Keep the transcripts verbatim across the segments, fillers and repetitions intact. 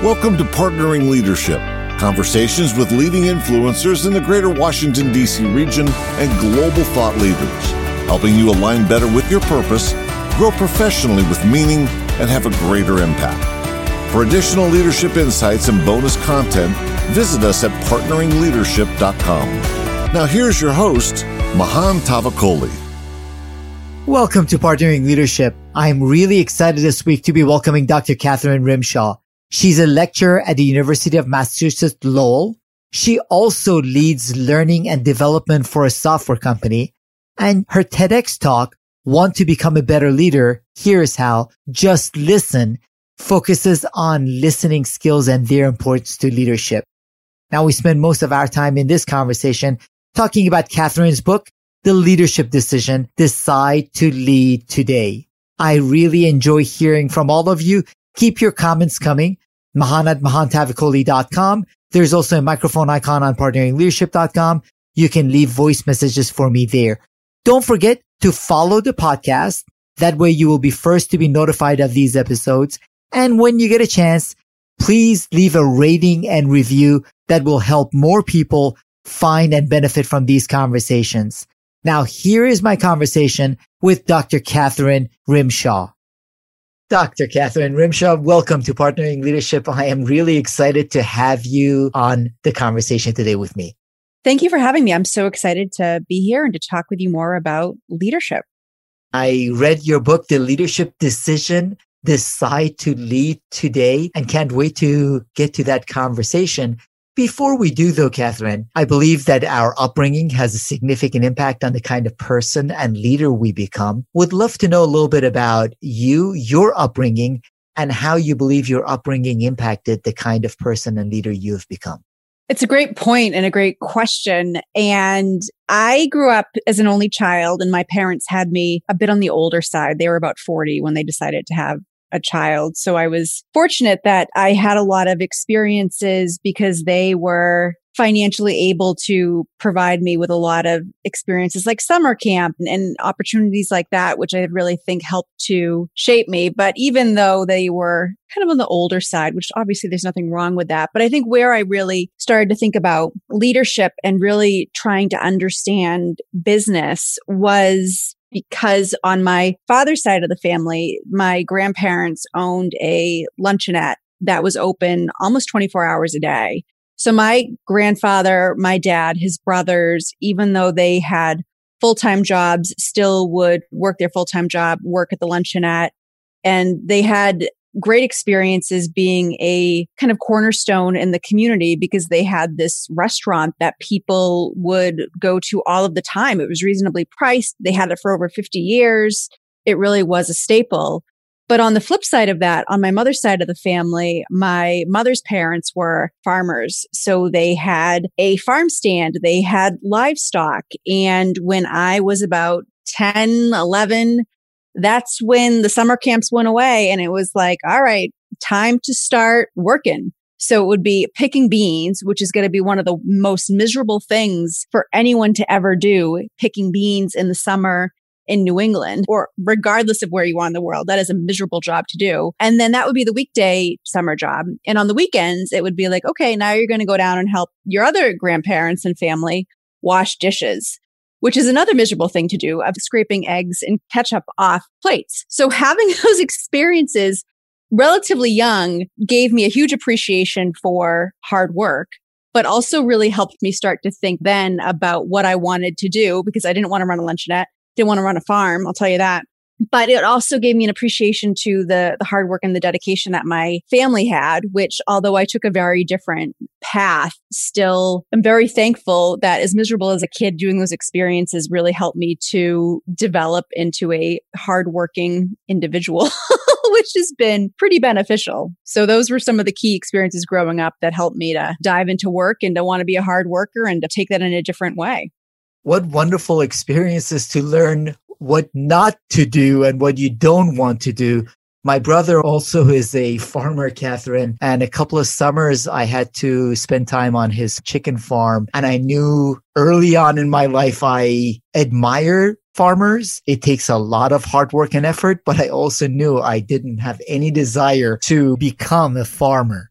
Welcome to Partnering Leadership, conversations with leading influencers in the greater Washington, D C region and global thought leaders, helping you align better with your purpose, grow professionally with meaning, and have a greater impact. For additional leadership insights and bonus content, visit us at partnering leadership dot com. Now here's your host, Mahan Tavakoli. Welcome to Partnering Leadership. I'm really excited this week to be welcoming Doctor Katherine Rimshaw. She's a lecturer at the University of Massachusetts Lowell. She also leads learning and development for a software company. And her TEDx talk, Want to Become a Better Leader, Here's How, Just Listen, focuses on listening skills and their importance to leadership. Now, we spend most of our time in this conversation talking about Katherine's book, The Leadership Decision, Decide to Lead Today. I really enjoy hearing from all of you. Keep your comments coming. Mahan at mahan tavakoli dot com. There's also a microphone icon on partnering leadership dot com. You can leave voice messages for me there. Don't forget to follow the podcast. That way you will be first to be notified of these episodes. And when you get a chance, please leave a rating and review that will help more people find and benefit from these conversations. Now, here is my conversation with Doctor Katherine Rimshaw. Doctor Katherine Rimshaw, welcome to Partnering Leadership. I am really excited to have you on the conversation today with me. Thank you for having me. I'm so excited to be here and to talk with you more about leadership. I read your book, The Leadership Decision, Decide to Lead Today, and can't wait to get to that conversation. Before we do, though, Katherine, I believe that our upbringing has a significant impact on the kind of person and leader we become. Would love to know a little bit about you, your upbringing, and how you believe your upbringing impacted the kind of person and leader you have become. It's a great point and a great question. And I grew up as an only child, and my parents had me a bit on the older side. They were about forty when they decided to have a child. So I was fortunate that I had a lot of experiences because they were financially able to provide me with a lot of experiences like summer camp and, and opportunities like that, which I really think helped to shape me. But even though they were kind of on the older side, which obviously there's nothing wrong with that, but I think where I really started to think about leadership and really trying to understand business was because on my father's side of the family, my grandparents owned a luncheonette that was open almost twenty-four hours a day. So my grandfather, my dad, his brothers, even though they had full-time jobs, still would work their full-time job, work at the luncheonette. And they had great experiences being a kind of cornerstone in the community because they had this restaurant that people would go to all of the time. It was reasonably priced. They had it for over fifty years. It really was a staple. But on the flip side of that, on my mother's side of the family, my mother's parents were farmers. So they had a farm stand, they had livestock. And when I was about ten, eleven, that's when the summer camps went away and it was like, all right, time to start working. So it would be picking beans, which is going to be one of the most miserable things for anyone to ever do, picking beans in the summer in New England, or regardless of where you are in the world. That is a miserable job to do. And then that would be the weekday summer job. And on the weekends, it would be like, okay, now you're going to go down and help your other grandparents and family wash dishes, which is another miserable thing to do, of scraping eggs and ketchup off plates. So having those experiences relatively young gave me a huge appreciation for hard work, but also really helped me start to think then about what I wanted to do, because I didn't want to run a luncheonette, didn't want to run a farm, I'll tell you that. But it also gave me an appreciation to the, the hard work and the dedication that my family had, which although I took a very different path, still I'm very thankful that as miserable as a kid, doing those experiences really helped me to develop into a hardworking individual, which has been pretty beneficial. So those were some of the key experiences growing up that helped me to dive into work and to want to be a hard worker and to take that in a different way. What wonderful experiences to learn what not to do and what you don't want to do. My brother also is a farmer, Katherine, and a couple of summers I had to spend time on his chicken farm. And I knew early on in my life, I admire farmers. It takes a lot of hard work and effort, but I also knew I didn't have any desire to become a farmer.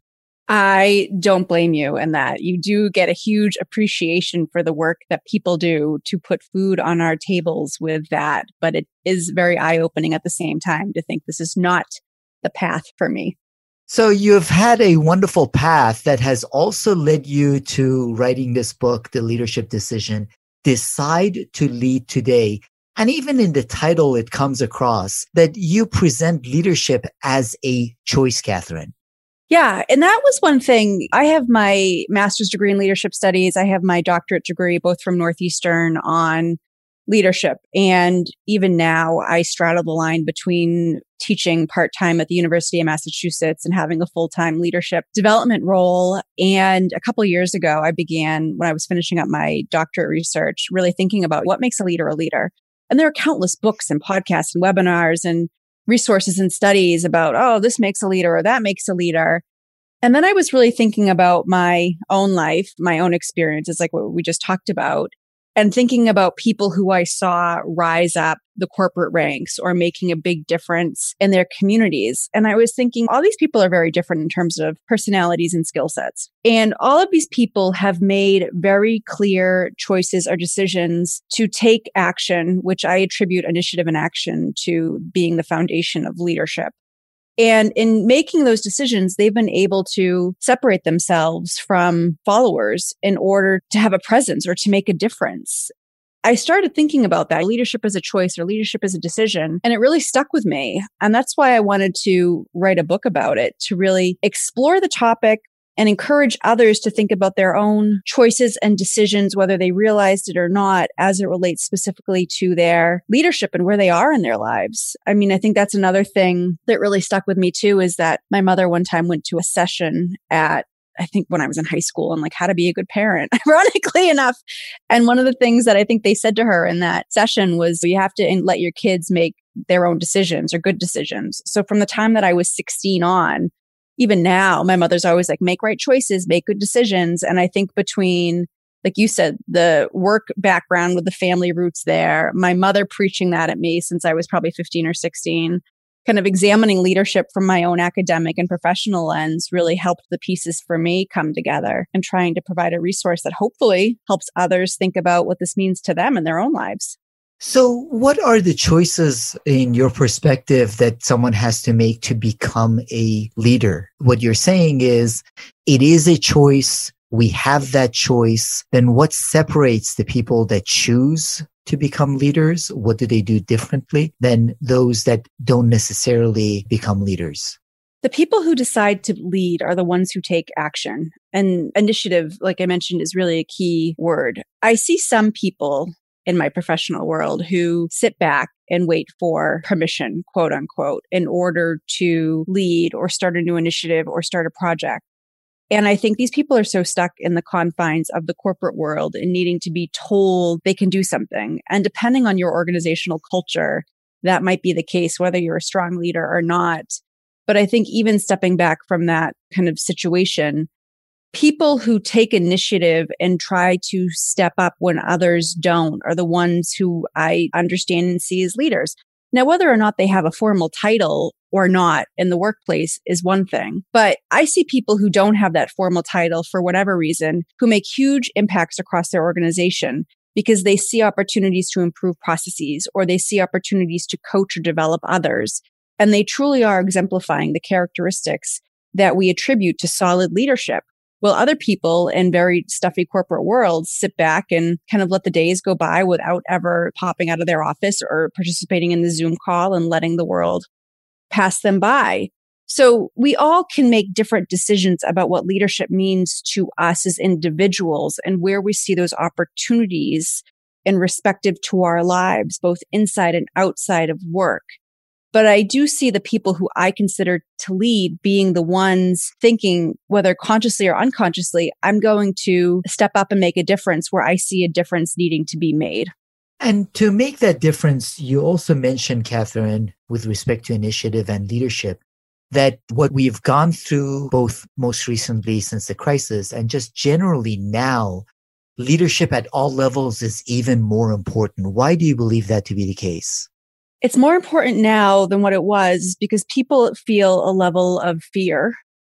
I don't blame you in that. You do get a huge appreciation for the work that people do to put food on our tables with that. But it is very eye-opening at the same time to think this is not the path for me. So you've had a wonderful path that has also led you to writing this book, The Leadership Decision, Decide to Lead Today. And even in the title, it comes across that you present leadership as a choice, Catherine. Yeah. And that was one thing. I have my master's degree in leadership studies. I have my doctorate degree, both from Northeastern, on leadership. And even now, I straddle the line between teaching part-time at the University of Massachusetts and having a full-time leadership development role. And a couple of years ago, I began, when I was finishing up my doctorate research, really thinking about what makes a leader a leader. And there are countless books and podcasts and webinars and resources and studies about, oh, this makes a leader or that makes a leader. And then I was really thinking about my own life, my own experiences, like what we just talked about, and thinking about people who I saw rise up the corporate ranks or making a big difference in their communities. And I was thinking all these people are very different in terms of personalities and skill sets. And all of these people have made very clear choices or decisions to take action, which I attribute initiative and action to being the foundation of leadership. And in making those decisions, they've been able to separate themselves from followers in order to have a presence or to make a difference. I started thinking about that. Leadership is a choice or leadership is a decision. And it really stuck with me. And that's why I wanted to write a book about it, to really explore the topic and encourage others to think about their own choices and decisions, whether they realized it or not, as it relates specifically to their leadership and where they are in their lives. I mean, I think that's another thing that really stuck with me too, is that my mother one time went to a session at, I think when I was in high school, and like how to be a good parent, ironically enough. And one of the things that I think they said to her in that session was, you have to let your kids make their own decisions or good decisions. So from the time that I was sixteen on, even now, my mother's always like, make right choices, make good decisions. And I think between, like you said, the work background with the family roots there, my mother preaching that at me since I was probably fifteen or sixteen, kind of examining leadership from my own academic and professional lens really helped the pieces for me come together, and trying to provide a resource that hopefully helps others think about what this means to them in their own lives. So what are the choices in your perspective that someone has to make to become a leader? What you're saying is it is a choice. We have that choice. Then what separates the people that choose to become leaders? What do they do differently than those that don't necessarily become leaders? The people who decide to lead are the ones who take action. And initiative, like I mentioned, is really a key word. I see some people in my professional world who sit back and wait for permission, quote unquote, in order to lead or start a new initiative or start a project. And I think these people are so stuck in the confines of the corporate world and needing to be told they can do something. And depending on your organizational culture, that might be the case, whether you're a strong leader or not. But I think even stepping back from that kind of situation, people who take initiative and try to step up when others don't are the ones who I understand and see as leaders. Now, whether or not they have a formal title or not in the workplace is one thing, but I see people who don't have that formal title for whatever reason, who make huge impacts across their organization because they see opportunities to improve processes, or they see opportunities to coach or develop others. And they truly are exemplifying the characteristics that we attribute to solid leadership. Well, other people in very stuffy corporate worlds sit back and kind of let the days go by without ever popping out of their office or participating in the Zoom call and letting the world pass them by. So we all can make different decisions about what leadership means to us as individuals and where we see those opportunities in respective to our lives, both inside and outside of work. But I do see the people who I consider to lead being the ones thinking, whether consciously or unconsciously, I'm going to step up and make a difference where I see a difference needing to be made. And to make that difference, you also mentioned, Catherine, with respect to initiative and leadership, that what we've gone through both most recently since the crisis and just generally now, leadership at all levels is even more important. Why do you believe that to be the case? It's more important now than what it was because people feel a level of fear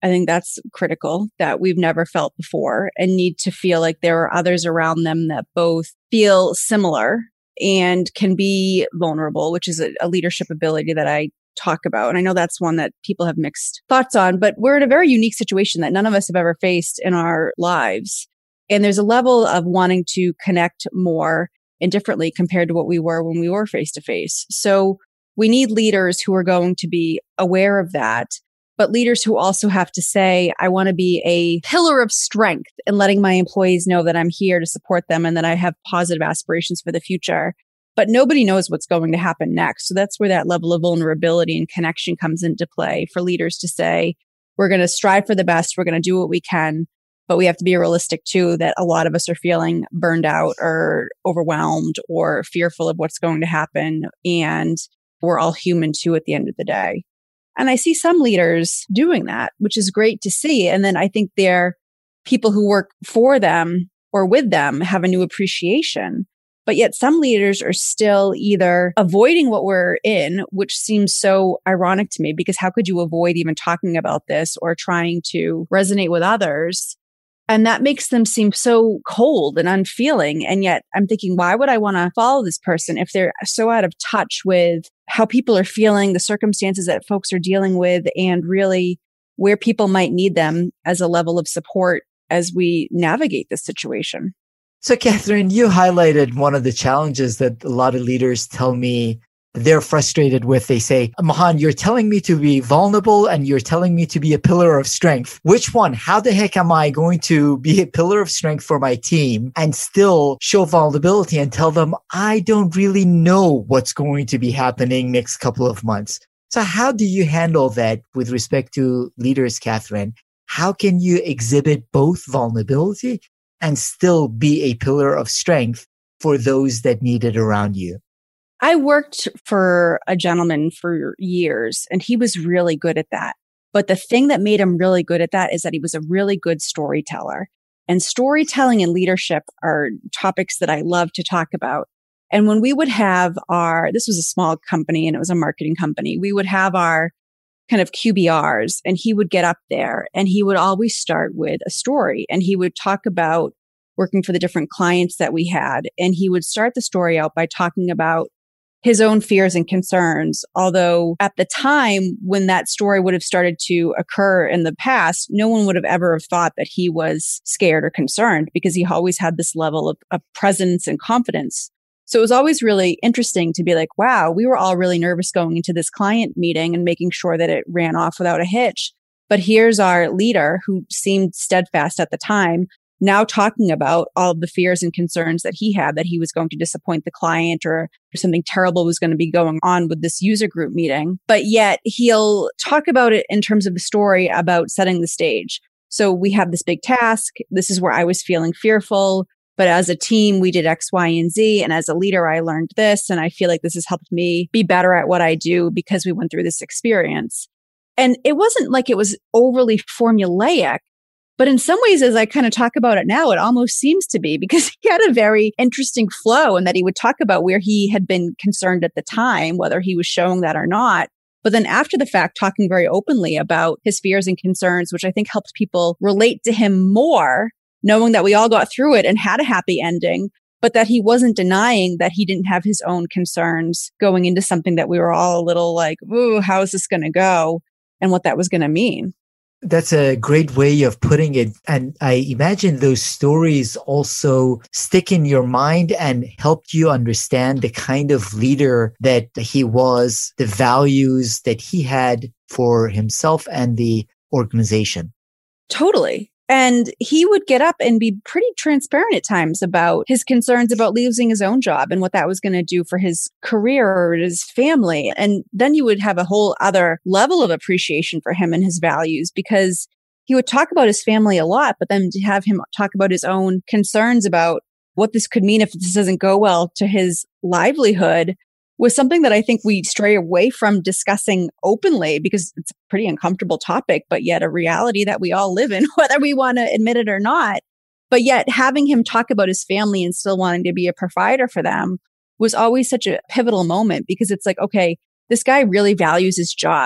I think that's critical, that we've never felt before and need to feel like there are others around them that both feel similar and can be vulnerable, which is a, a leadership ability that I talk about. And I know that's one that people have mixed thoughts on, but we're in a very unique situation that none of us have ever faced in our lives. And there's a level of wanting to connect more and differently compared to what we were when we were face to face. So we need leaders who are going to be aware of that, but leaders who also have to say, I want to be a pillar of strength in letting my employees know that I'm here to support them and that I have positive aspirations for the future. But nobody knows what's going to happen next. So that's where that level of vulnerability and connection comes into play for leaders to say, we're going to strive for the best. We're going to do what we can, but we have to be realistic too, that a lot of us are feeling burned out or overwhelmed or fearful of what's going to happen. And we're all human too at the end of the day. And I see some leaders doing that, which is great to see. And then I think their people who work for them or with them have a new appreciation. But yet some leaders are still either avoiding what we're in, which seems so ironic to me, because how could you avoid even talking about this or trying to resonate with others? And that makes them seem so cold and unfeeling. And yet I'm thinking, why would I want to follow this person if they're so out of touch with how people are feeling, the circumstances that folks are dealing with, and really where people might need them as a level of support as we navigate this situation? So, Catherine, you highlighted one of the challenges that a lot of leaders tell me they're frustrated with. They say, Mahan, you're telling me to be vulnerable and you're telling me to be a pillar of strength. Which one? How the heck am I going to be a pillar of strength for my team and still show vulnerability and tell them I don't really know what's going to be happening next couple of months? So how do you handle that with respect to leaders, Catherine? How can you exhibit both vulnerability and still be a pillar of strength for those that need it around you? I worked for a gentleman for years, and he was really good at that. But the thing that made him really good at that is that he was a really good storyteller. And storytelling and leadership are topics that I love to talk about. And when we would have our, this was a small company and it was a marketing company, we would have our kind of Q B Rs, and he would get up there and he would always start with a story, and he would talk about working for the different clients that we had. And he would start the story out by talking about his own fears and concerns. Although at the time when that story would have started to occur in the past, no one would have ever have thought that he was scared or concerned, because he always had this level of, of presence and confidence. So it was always really interesting to be like, wow, we were all really nervous going into this client meeting and making sure that it ran off without a hitch. But here's our leader who seemed steadfast at the time, now talking about all of the fears and concerns that he had, that he was going to disappoint the client or, or something terrible was going to be going on with this user group meeting. But yet he'll talk about it in terms of the story about setting the stage. So we have this big task. This is where I was feeling fearful. But as a team, we did X, Y, and Z. And as a leader, I learned this. And I feel like this has helped me be better at what I do because we went through this experience. And it wasn't like it was overly formulaic. But in some ways, as I kind of talk about it now, it almost seems to be, because he had a very interesting flow in that he would talk about where he had been concerned at the time, whether he was showing that or not. But then after the fact, talking very openly about his fears and concerns, which I think helped people relate to him more, knowing that we all got through it and had a happy ending, but that he wasn't denying that he didn't have his own concerns going into something that we were all a little like, ooh, how is this going to go? And what that was going to mean. That's a great way of putting it. And I imagine those stories also stick in your mind and helped you understand the kind of leader that he was, the values that he had for himself and the organization. Totally. And he would get up and be pretty transparent at times about his concerns about losing his own job and what that was going to do for his career or his family. And then you would have a whole other level of appreciation for him and his values, because he would talk about his family a lot, but then to have him talk about his own concerns about what this could mean if this doesn't go well to his livelihood was something that I think we stray away from discussing openly, because it's a pretty uncomfortable topic, but yet a reality that we all live in, whether we want to admit it or not. But yet having him talk about his family and still wanting to be a provider for them was always such a pivotal moment, because it's like, okay, this guy really values his job.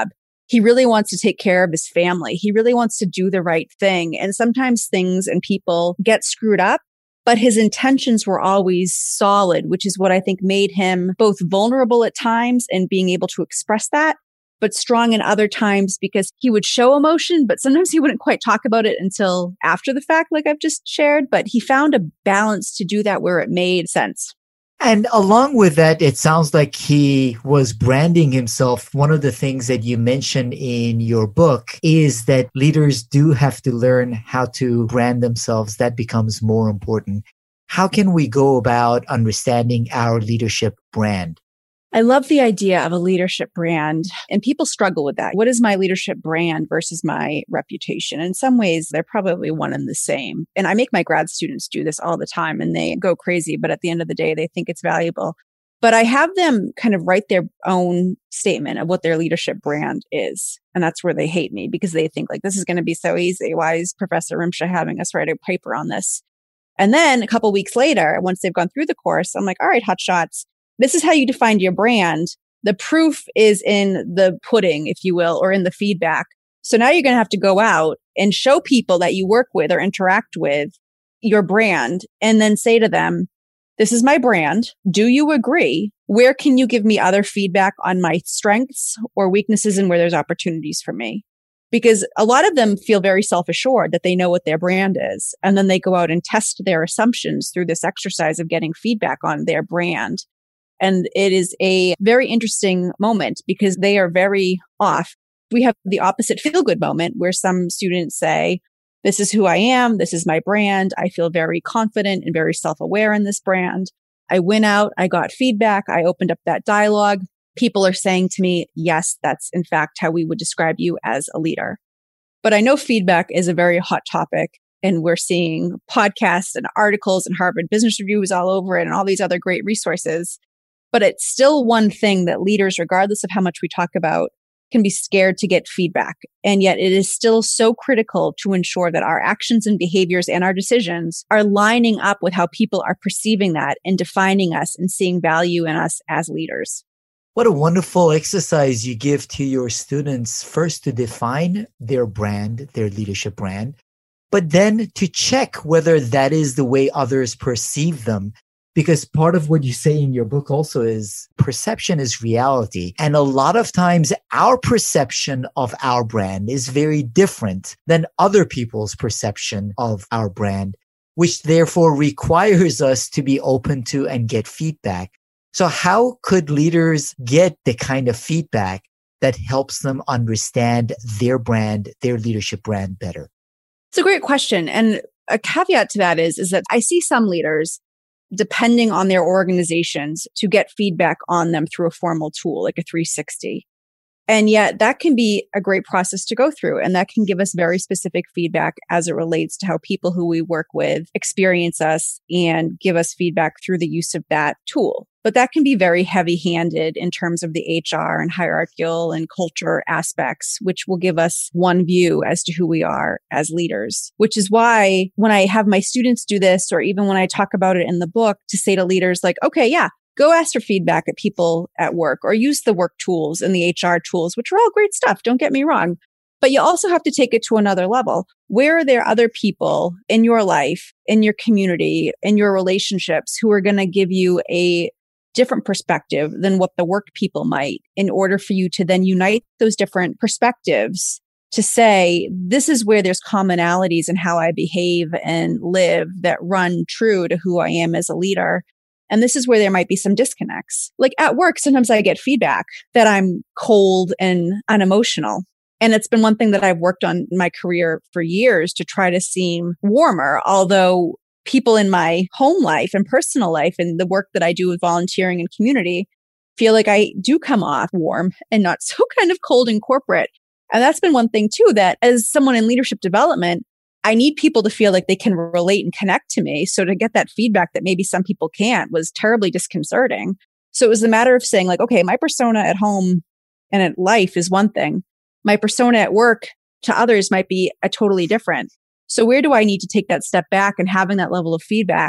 He really wants to take care of his family. He really wants to do the right thing. And sometimes things and people get screwed up, but his intentions were always solid, which is what I think made him both vulnerable at times and being able to express that, but strong in other times because he would show emotion, but sometimes he wouldn't quite talk about it until after the fact, like I've just shared. But he found a balance to do that where it made sense. And along with that, it sounds like he was branding himself. One of the things that you mentioned in your book is that leaders do have to learn how to brand themselves. That becomes more important. How can we go about understanding our leadership brand? I love the idea of a leadership brand, and people struggle with that. What is my leadership brand versus my reputation? In some ways, they're probably one and the same. And I make my grad students do this all the time, and they go crazy, but at the end of the day, they think it's valuable. But I have them kind of write their own statement of what their leadership brand is. And that's where they hate me because they think like, this is going to be so easy. Why is Professor Rimsha having us write a paper on this? And then a couple weeks later, once they've gone through the course, I'm like, all right, hotshots. This is how you defined your brand. The proof is in the pudding, if you will, or in the feedback. So now you're going to have to go out and show people that you work with or interact with your brand and then say to them, this is my brand. Do you agree? Where can you give me other feedback on my strengths or weaknesses and where there's opportunities for me? Because a lot of them feel very self-assured that they know what their brand is. And then they go out and test their assumptions through this exercise of getting feedback on their brand. And it is a very interesting moment because they are very off. We have the opposite feel-good moment where some students say, this is who I am. This is my brand. I feel very confident and very self-aware in this brand. I went out. I got feedback. I opened up that dialogue. People are saying to me, yes, that's in fact how we would describe you as a leader. But I know feedback is a very hot topic. And we're seeing podcasts and articles and Harvard Business Review is all over it and all these other great resources. But it's still one thing that leaders, regardless of how much we talk about, can be scared to get feedback. And yet it is still so critical to ensure that our actions and behaviors and our decisions are lining up with how people are perceiving that and defining us and seeing value in us as leaders. What a wonderful exercise you give to your students, first to define their brand, their leadership brand, but then to check whether that is the way others perceive them. Because part of what you say in your book also is perception is reality. And a lot of times our perception of our brand is very different than other people's perception of our brand, which therefore requires us to be open to and get feedback. So how could leaders get the kind of feedback that helps them understand their brand, their leadership brand better? It's a great question. And a caveat to that is, is that I see some leaders depending on their organizations to get feedback on them through a formal tool like a three sixty. And yet that can be a great process to go through. And that can give us very specific feedback as it relates to how people who we work with experience us and give us feedback through the use of that tool. But that can be very heavy-handed in terms of the H R and hierarchical and culture aspects, which will give us one view as to who we are as leaders, which is why when I have my students do this, or even when I talk about it in the book, to say to leaders like, okay, yeah, go ask for feedback at people at work or use the work tools and the H R tools, which are all great stuff. Don't get me wrong. But you also have to take it to another level. Where are there other people in your life, in your community, in your relationships who are going to give you a different perspective than what the work people might, in order for you to then unite those different perspectives to say, this is where there's commonalities in how I behave and live that run true to who I am as a leader. And this is where there might be some disconnects. Like at work, sometimes I get feedback that I'm cold and unemotional. And it's been one thing that I've worked on in my career for years to try to seem warmer, although people in my home life and personal life and the work that I do with volunteering and community feel like I do come off warm and not so kind of cold and corporate. And that's been one thing too, that as someone in leadership development, I need people to feel like they can relate and connect to me. So to get that feedback that maybe some people can't was terribly disconcerting. So it was a matter of saying like, okay, my persona at home and at life is one thing. My persona at work to others might be a totally different. So where do I need to take that step back and having that level of feedback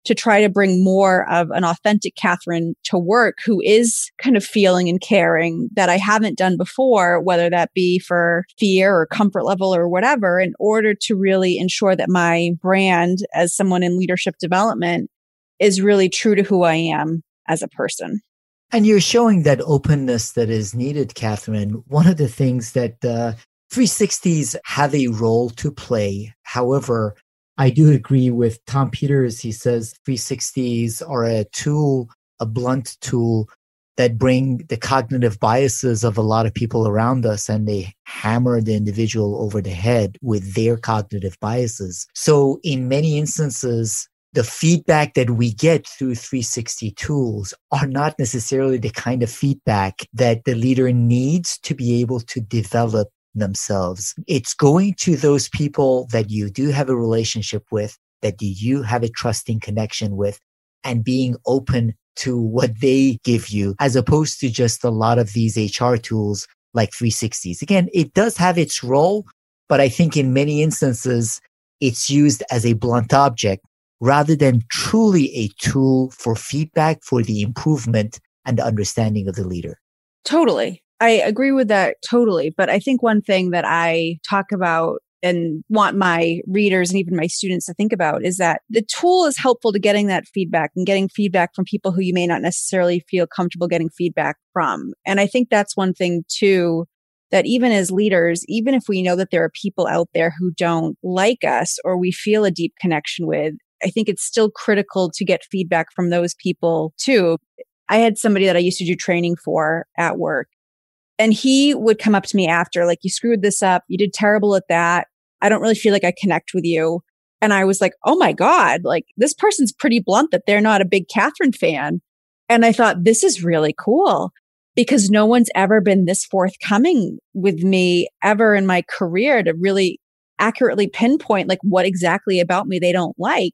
to try to bring more of an authentic Catherine to work who is kind of feeling and caring that I haven't done before, whether that be for fear or comfort level or whatever, in order to really ensure that my brand as someone in leadership development is really true to who I am as a person. And you're showing that openness that is needed, Catherine. One of the things that uh, three sixties have a role to play. However, I do agree with Tom Peters. He says three sixties are a tool, a blunt tool that bring the cognitive biases of a lot of people around us, and they hammer the individual over the head with their cognitive biases. So in many instances, the feedback that we get through three sixty tools are not necessarily the kind of feedback that the leader needs to be able to develop themselves. It's going to those people that you do have a relationship with, that you have a trusting connection with, and being open to what they give you, as opposed to just a lot of these H R tools like three sixties. Again, it does have its role, but I think in many instances, it's used as a blunt object rather than truly a tool for feedback, for the improvement and the understanding of the leader. Totally. I agree with that totally. But I think one thing that I talk about and want my readers and even my students to think about is that the tool is helpful to getting that feedback and getting feedback from people who you may not necessarily feel comfortable getting feedback from. And I think that's one thing too, that even as leaders, even if we know that there are people out there who don't like us or we feel a deep connection with, I think it's still critical to get feedback from those people too. I had somebody that I used to do training for at work. And he would come up to me after, like, you screwed this up. You did terrible at that. I don't really feel like I connect with you. And I was like, oh my God, like this person's pretty blunt that they're not a big Catherine fan. And I thought, this is really cool because no one's ever been this forthcoming with me ever in my career to really accurately pinpoint like what exactly about me they don't like.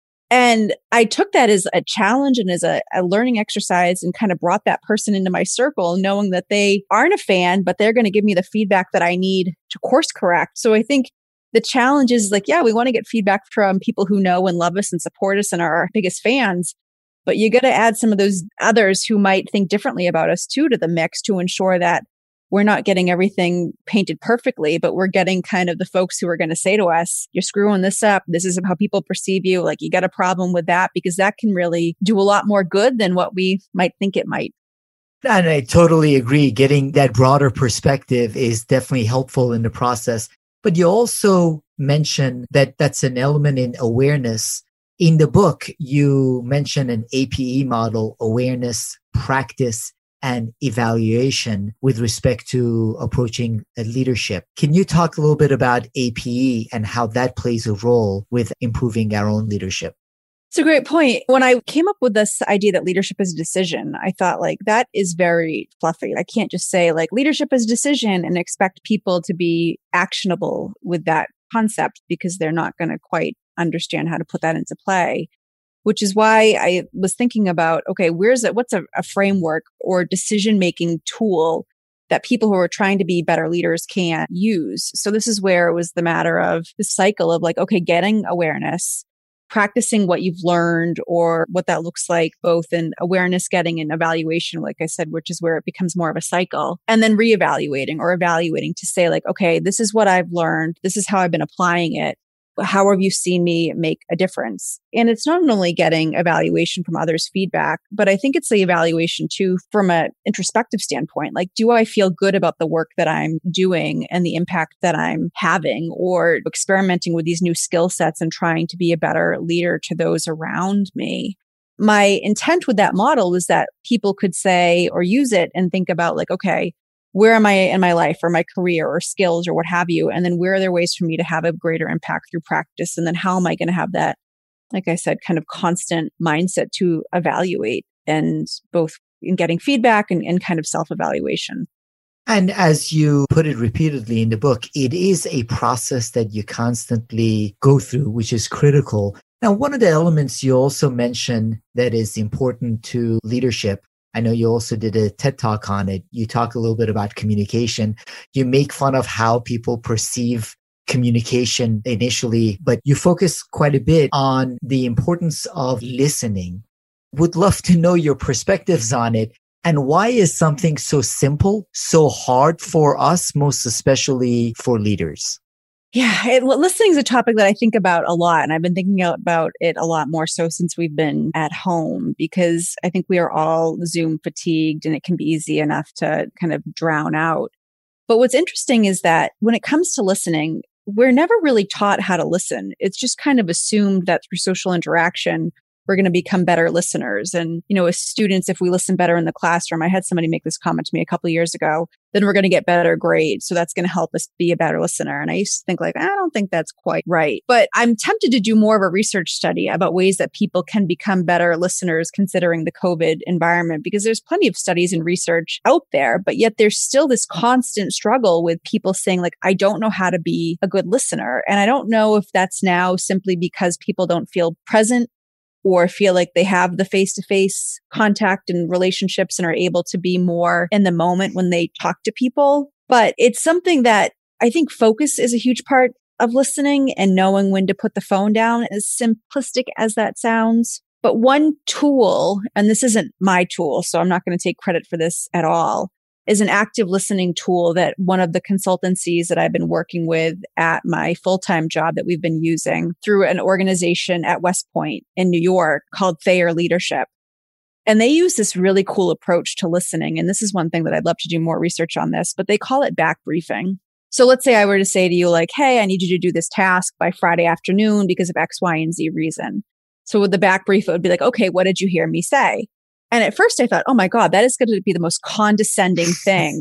And I took that as a challenge and as a, a learning exercise and kind of brought that person into my circle, knowing that they aren't a fan, but they're going to give me the feedback that I need to course correct. So I think the challenge is like, yeah, we want to get feedback from people who know and love us and support us and are our biggest fans. But you got to add some of those others who might think differently about us too to the mix to ensure that we're not getting everything painted perfectly, but we're getting kind of the folks who are going to say to us, you're screwing this up. This is how people perceive you. Like you got a problem with that, because that can really do a lot more good than what we might think it might. And I totally agree. Getting that broader perspective is definitely helpful in the process. But you also mentioned that that's an element in awareness. In the book, you mention an A P E model, awareness, practice, and evaluation with respect to approaching leadership. Can you talk a little bit about A P E and how that plays a role with improving our own leadership? It's a great point. When I came up with this idea that leadership is a decision, I thought like that is very fluffy. I can't just say like leadership is a decision and expect people to be actionable with that concept because they're not going to quite understand how to put that into play. Which is why I was thinking about, okay, where's it? What's a, a framework or decision-making tool that people who are trying to be better leaders can use? So this is where it was the matter of the cycle of like, okay, getting awareness, practicing what you've learned or what that looks like, both in awareness getting and evaluation, like I said, which is where it becomes more of a cycle, and then reevaluating or evaluating to say like, okay, this is what I've learned. This is how I've been applying it. How have you seen me make a difference? And it's not only getting evaluation from others' feedback, but I think it's the evaluation too from an introspective standpoint. Like, do I feel good about the work that I'm doing and the impact that I'm having, or experimenting with these new skill sets and trying to be a better leader to those around me? My intent with that model was that people could say or use it and think about like, okay, where am I in my life or my career or skills or what have you? And then where are there ways for me to have a greater impact through practice? And then how am I going to have that, like I said, kind of constant mindset to evaluate and both in getting feedback and, and kind of self-evaluation. And as you put it repeatedly in the book, it is a process that you constantly go through, which is critical. Now, one of the elements you also mention that is important to leadership, I know you also did a TED Talk on it. You talk a little bit about communication. You make fun of how people perceive communication initially, but you focus quite a bit on the importance of listening. Would love to know your perspectives on it. And why is something so simple so hard for us, most especially for leaders? Yeah, it, listening is a topic that I think about a lot. And I've been thinking about it a lot more so since we've been at home, because I think we are all Zoom fatigued and it can be easy enough to kind of drown out. But what's interesting is that when it comes to listening, we're never really taught how to listen. It's just kind of assumed that through social interaction, we're going to become better listeners. And, you know, as students, if we listen better in the classroom, I had somebody make this comment to me a couple of years ago, then we're going to get better grades. So that's going to help us be a better listener. And I used to think like, I don't think that's quite right. But I'm tempted to do more of a research study about ways that people can become better listeners considering the COVID environment, because there's plenty of studies and research out there, but yet there's still this constant struggle with people saying like, I don't know how to be a good listener. And I don't know if that's now simply because people don't feel present or feel like they have the face-to-face contact and relationships and are able to be more in the moment when they talk to people. But it's something that I think focus is a huge part of listening, and knowing when to put the phone down, as simplistic as that sounds. But one tool, and this isn't my tool, so I'm not going to take credit for this at all, is an active listening tool that one of the consultancies that I've been working with at my full-time job that we've been using through an organization at West Point in New York called Thayer Leadership. And they use this really cool approach to listening. And this is one thing that I'd love to do more research on this, but they call it back briefing. So let's say I were to say to you like, hey, I need you to do this task by Friday afternoon because of X, Y, and Z reason. So with the back brief, it would be like, okay, what did you hear me say? And at first I thought, oh my God, that is going to be the most condescending thing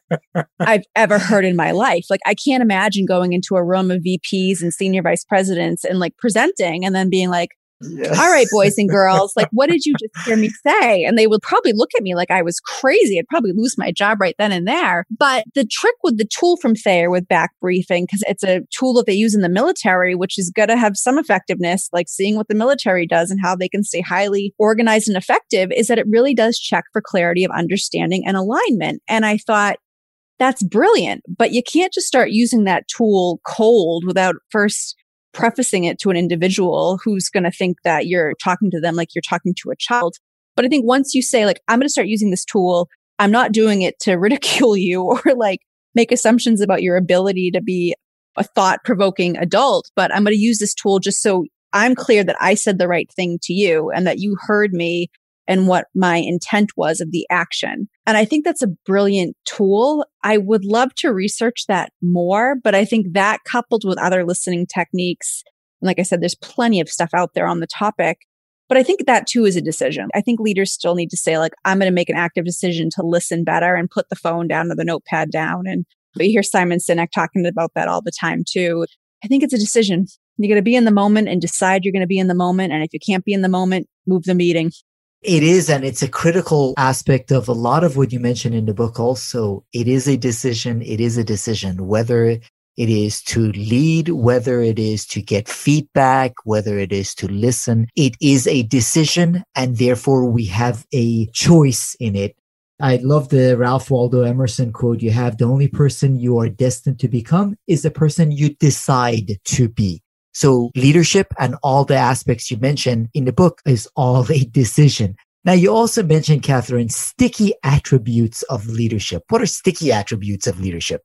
I've ever heard in my life. Like, I can't imagine going into a room of V Ps and senior vice presidents and like presenting and then being like, yes. All right, boys and girls, like, what did you just hear me say? And they would probably look at me like I was crazy. I'd probably lose my job right then and there. But the trick with the tool from Thayer with back briefing, because it's a tool that they use in the military, which is going to have some effectiveness, like seeing what the military does and how they can stay highly organized and effective, is that it really does check for clarity of understanding and alignment. And I thought, that's brilliant, but you can't just start using that tool cold without first prefacing it to an individual who's going to think that you're talking to them like you're talking to a child. But I think once you say like, I'm going to start using this tool, I'm not doing it to ridicule you or like make assumptions about your ability to be a thought-provoking adult, but I'm going to use this tool just so I'm clear that I said the right thing to you and that you heard me and what my intent was of the action. And I think that's a brilliant tool. I would love to research that more, but I think that coupled with other listening techniques, and like I said, there's plenty of stuff out there on the topic, but I think that too is a decision. I think leaders still need to say like, I'm going to make an active decision to listen better and put the phone down or the notepad down. And but you hear Simon Sinek talking about that all the time too. I think it's a decision. You're going to be in the moment and decide you're going to be in the moment. And if you can't be in the moment, move the meeting. It is, and it's a critical aspect of a lot of what you mentioned in the book also. It is a decision. It is a decision, whether it is to lead, whether it is to get feedback, whether it is to listen. It is a decision, and therefore we have a choice in it. I love the Ralph Waldo Emerson quote you have. The only person you are destined to become is the person you decide to be. So leadership and all the aspects you mentioned in the book is all a decision. Now, you also mentioned, Catherine, sticky attributes of leadership. What are sticky attributes of leadership?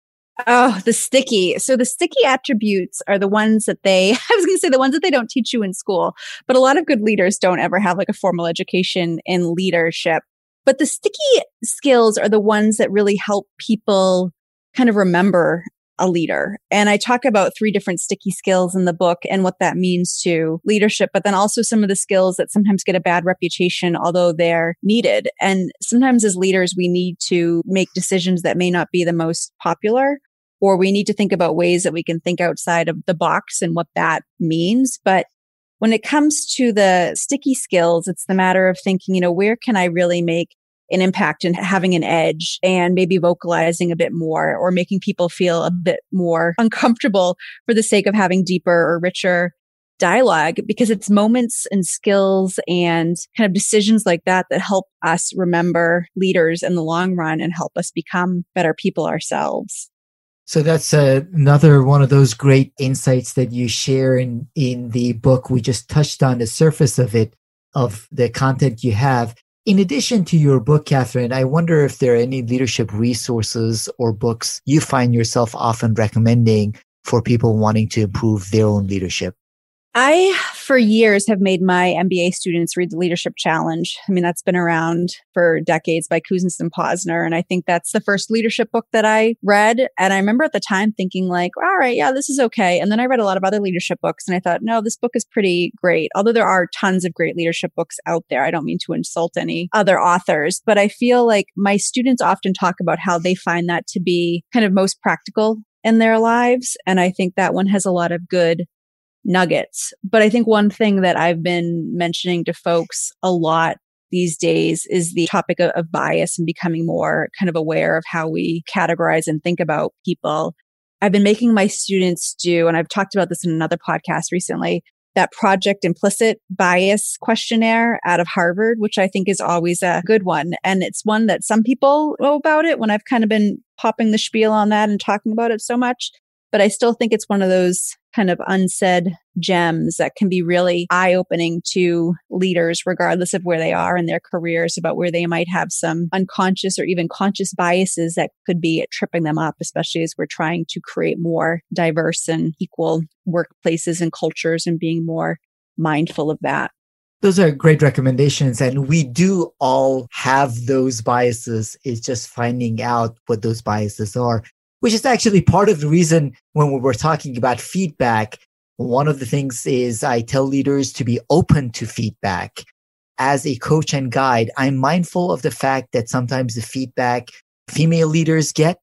Oh, the sticky. So the sticky attributes are the ones that they, I was going to say the ones that they don't teach you in school, but a lot of good leaders don't ever have like a formal education in leadership. But the sticky skills are the ones that really help people kind of remember a leader. And I talk about three different sticky skills in the book and what that means to leadership, but then also some of the skills that sometimes get a bad reputation, although they're needed. And sometimes as leaders, we need to make decisions that may not be the most popular, or we need to think about ways that we can think outside of the box and what that means. But when it comes to the sticky skills, it's the matter of thinking, you know, where can I really make an impact and having an edge and maybe vocalizing a bit more or making people feel a bit more uncomfortable for the sake of having deeper or richer dialogue, because it's moments and skills and kind of decisions like that that help us remember leaders in the long run and help us become better people ourselves. So that's uh, another one of those great insights that you share in, in the book. We just touched on the surface of it, of the content you have. In addition to your book, Catherine, I wonder if there are any leadership resources or books you find yourself often recommending for people wanting to improve their own leadership. I, for years, have made my M B A students read the Leadership Challenge. I mean, that's been around for decades by Kouzes and Posner. And I think that's the first leadership book that I read. And I remember at the time thinking like, all right, yeah, this is okay. And then I read a lot of other leadership books and I thought, no, this book is pretty great. Although there are tons of great leadership books out there. I don't mean to insult any other authors, but I feel like my students often talk about how they find that to be kind of most practical in their lives. And I think that one has a lot of good nuggets. But I think one thing that I've been mentioning to folks a lot these days is the topic of, of bias and becoming more kind of aware of how we categorize and think about people. I've been making my students do, and I've talked about this in another podcast recently, that Project Implicit Bias questionnaire out of Harvard, which I think is always a good one. And it's one that some people know about it when I've kind of been popping the spiel on that and talking about it so much. But I still think it's one of those kind of unsaid gems that can be really eye-opening to leaders, regardless of where they are in their careers, about where they might have some unconscious or even conscious biases that could be tripping them up, especially as we're trying to create more diverse and equal workplaces and cultures and being more mindful of that. Those are great recommendations. And we do all have those biases. It's just finding out what those biases are, which is actually part of the reason when we were talking about feedback. One of the things is I tell leaders to be open to feedback. As a coach and guide, I'm mindful of the fact that sometimes the feedback female leaders get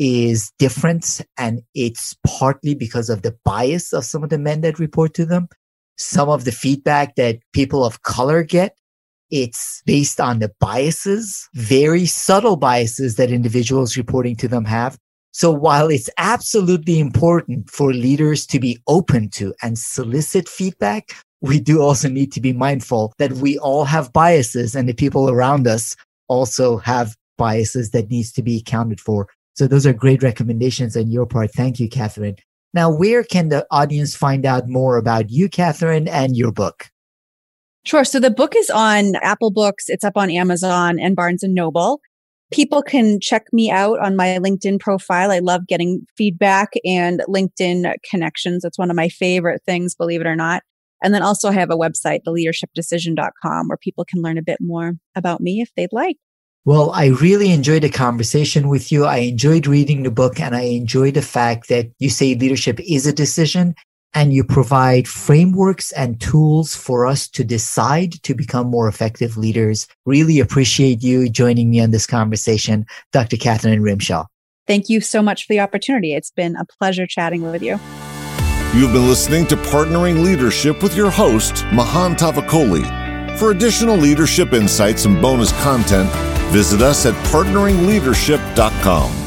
is different, and it's partly because of the bias of some of the men that report to them. Some of the feedback that people of color get, it's based on the biases, very subtle biases that individuals reporting to them have. So while it's absolutely important for leaders to be open to and solicit feedback, we do also need to be mindful that we all have biases and the people around us also have biases that needs to be accounted for. So those are great recommendations on your part. Thank you, Catherine. Now, where can the audience find out more about you, Catherine, and your book? Sure. So the book is on Apple Books. It's up on Amazon and Barnes and Noble. People can check me out on my LinkedIn profile. I love getting feedback and LinkedIn connections. That's one of my favorite things, believe it or not. And then also I have a website, the leadership decision dot com, where people can learn a bit more about me if they'd like. Well, I really enjoyed the conversation with you. I enjoyed reading the book, and I enjoyed the fact that you say leadership is a decision, and you provide frameworks and tools for us to decide to become more effective leaders. Really appreciate you joining me on this conversation, Doctor Catherine Rimshaw. Thank you so much for the opportunity. It's been a pleasure chatting with you. You've been listening to Partnering Leadership with your host, Mahan Tavakoli. For additional leadership insights and bonus content, visit us at partnering leadership dot com.